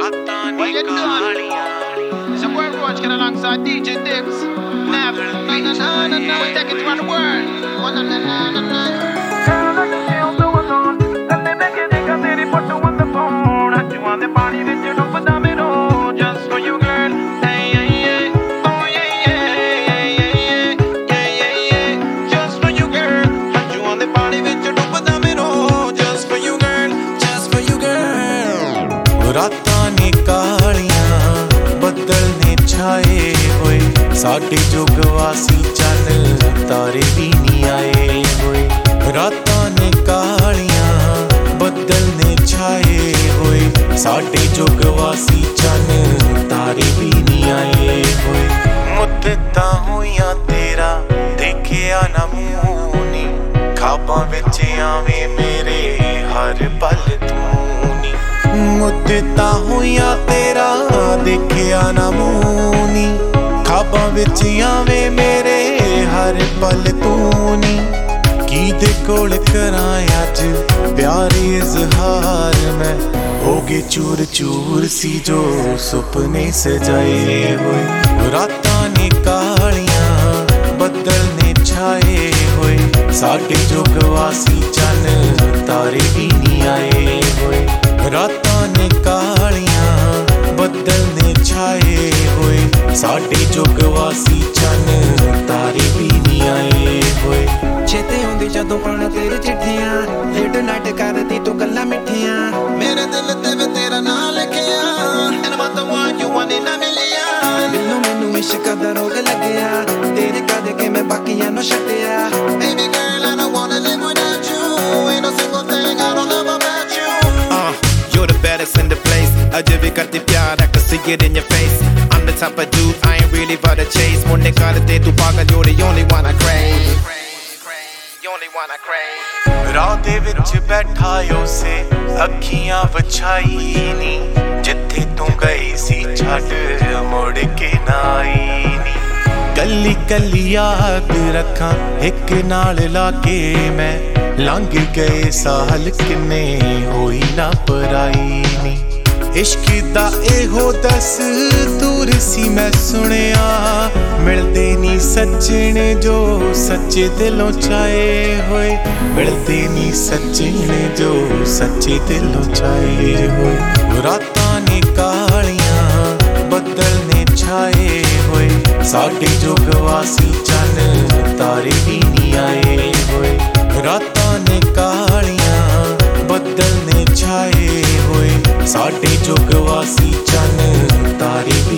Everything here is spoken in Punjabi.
What you doing? It's a boy Roach get alongside DJ Dibs. Nav, we take it around the world. Girl, I can feel so alone. Dalle me che dica te riporto on the phone. Acciuando the party ਵਿੱਚ ਡੁੱਬ damelo. Just for you, girl. Hey, hey, hey. Oh, yeah, yeah, yeah, yeah, yeah, yeah. Just for you, girl. Acciuando the party ਵਿੱਚ ਡੁੱਬ damelo. Just for you, girl. Just for you, girl. ਰਾਤਾਂ ਨੇ ਕਾਲੀਆਂ ਬੱਦਲ ਨੇ ਛਾਏ ਹੋਏ ਸਾਡੇ ਜੁਗਵਾਸੀ ਚੰਨ ਤਾਰੇ ਵੀ ਨਹੀਂ ਆਏ ਹੋਏ ਰਾਤਾਂ ਨੇ ਕਾਲੀਆਂ ਬੱਦਲ ਨੇ ਛਾਏ ਹੋਏ ਸਾਡੇ ਜੁਗਵਾਸੀ ਚੰਨ ਤਾਰੇ ਵੀ ਨਹੀਂ ਆਏ ਹੋਏ ਮੁੱਦਤਾਂ ਹੋਈਆਂ ਤੇਰਾ ਦੇਖਿਆ ਨਾ ਮੂੰਹ ਨੀ ਖਾਬਾਂ ਵਿੱਚ ਆਵੇਂ ਮੇਰੇ ਹਰ ਪਲ ਤੂੰ ਨੀ ਮੁੱਦਤਾਂ ਹੋਈਆਂ ਤੇਰਾ ਦੇਖਿਆ ਨਾ ਮੂੰਹ ਨੀ ਖਾਬਾਂ ਵਿੱਚ ਆਵੇਂ ਮੇਰੇ ਹਰ ਪਲ ਤੂੰ ਨੀ ਕਿਹਦੇ ਕੋਲ ਕਰਾਂ ਅੱਜ ਪਿਆਰੇ ਇਜ਼ਹਾਰ ਮੈਂ ਹੋ ਗਏ ਚੂਰ ਚੂਰ ਸੀ ਜੋ ਸੁਪਨੇ ਸਜਾਏ ਹੋਏ ਰਾਤਾਂ ਨੇ ਕਾਲੀਆਂ ਬੱਦਲ ਨੇ ਛਾਏ ਹੋਏ ਸਾਡੇ ਜੁਗਵਾਸੀ ਚੰਨ ਤਾਰੇ ਵੀ ਨਹੀਂ ਆਏ ਹੋਏ ਰਾਤਾਂ ਨੇ ਕਾਲੀਆਂ ਬੱਦਲ ਨੇ ਛਾਏ ਹੋਏ ਸਾਡੇ ਜੁਗਵਾਸੀ ਚੰਨ ਤਾਰੇ ਵੀ ਨਹੀਂ ਆਏ ਹੋਏ ਛੇਤੇ ਹੁੰਦੀ ਜਦੋਂ ਪਾਣਾ ਤੇਰੀ ਚਿੱਠੀਆਂ ਲੇਟ ਨਾਈਟ ਕਰਦੀ ਤੂੰ ਗੱਲਾਂ ਮਿੱਠੀਆਂ ਮੇਰੇ ਦਿਲ ਤੇ ਵੀ ਤੇਰਾ ਨਾਂ ਲਿਖਿਆ And I'm the one you want in a million ਮੈਨੂੰ ਇਸ਼ਕ ਦਾ ਰੋਗ ਲੱਗਿਆ ਤੇਰੇ ਕਦੇ ਕਿ ਮੈਂ ਬਾਕੀਆਂ ਨੂੰ ਛੱਡਿਆ Baby girl, I don't wanna live without you Ain't no single thing I don't love about you You're the baddest in the place ਅਜੇ ਵੀ ਕਰਦੀ ਪਿਆਰ I can see it in your face I'm the type of dude, I ain't really about to chase ਮੁੰਡੇ ਕਰਦੇ ਤੂੰ ਪਾਗਲ you're the only one I crave You only one I crave ਰਾਹ ਦੇ ਵਿੱਚ ਬੈਠਾ ਉਸੇ ਅੱਖੀਆਂ ਵਿਛਾਈ ਨੀ ਜਿੱਥੇ ਤੂੰ ਗਈ ਸੀ ਛੱਡ ਮੁੜ ਕੇ ਨਾ ਆਈ ਨੀ ਕੱਲੀ ਕੱਲੀ ਯਾਦ ਰੱਖਾਂ ਇੱਕ ਨਾਲ ਲਾ ਕੇ ਮੈਂ ਲੰਘ ਗਏ ਸਾਲ ਕਿੰਨੇ ਹੋਈ ਨਾ ਪਰਾਈ ਨੀ ਇਸ਼ਕ ਦਾ ਇਹੋ ਦਸਤੂਰ ਸੀ ਮੈਂ ਸੁਣਿਆ ਮਿਲਦੇ ਨੀ ਸੱਜਣ ਜੋ ਸੱਚੇ ਦਿਲੋਂ ਚਾਏ ਹੋਏ ਮਿਲਦੇ ਨੀ ਸੱਜਣ ਜੋ ਸੱਚੇ ਦਿਲੋਂ ਚਾਏ ਹੋਏ ਰਾਤਾਂ ਨੇ ਕਾਲੀਆਂ ਬੱਦਲ ਨੇ ਛਾਏ ਹੋਏ ਸਾਡੇ ਜੁਗਵਾਸੀ ਚੰਨ ਤਾਰੇ ਵੀ ਨਹੀਂ ਆਏ ਹੋਏ ਰਾਤਾਂ ਨੇ ਕਾਲੀਆਂ ਬੱਦਲ ਨੇ ਛਾਏ ਹੋਏ ਸਾਡੇ ਜੁਗਵਾਸੀ ਚੰਨ ਤਾਰੇ ਵੀ